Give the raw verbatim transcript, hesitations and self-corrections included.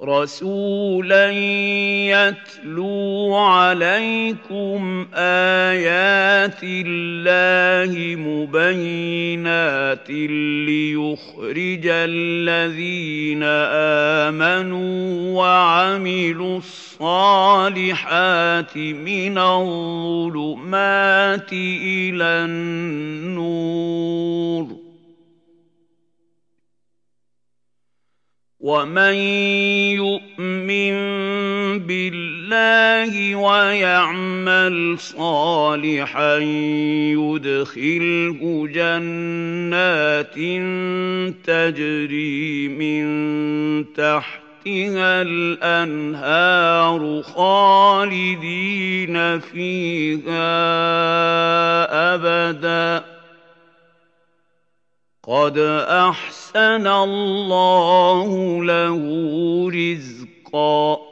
رَسُولًا يَتْلُو عَلَيْكُمْ آيَاتِ اللَّهِ مُبَيِّنَاتٍ لِّيُخْرِجَ الَّذِينَ آمَنُوا وَعَمِلُوا الصَّالِحَاتِ مِنَ الظُّلُمَاتِ إِلَى النُّورِ ۚ وَمَن يُؤْمِن بِاللَّهِ وَيَعْمَلْ صَالِحًا يُدْخِلْهُ جَنَّاتٍ تَجْرِي مِن تَحْتِهَا الْأَنْهَارُ خَالِدِينَ فِيهَا أَبَدًا ۖ قَدْ أَحْسَنَ اللَّهُ لَهُ رِزْقًا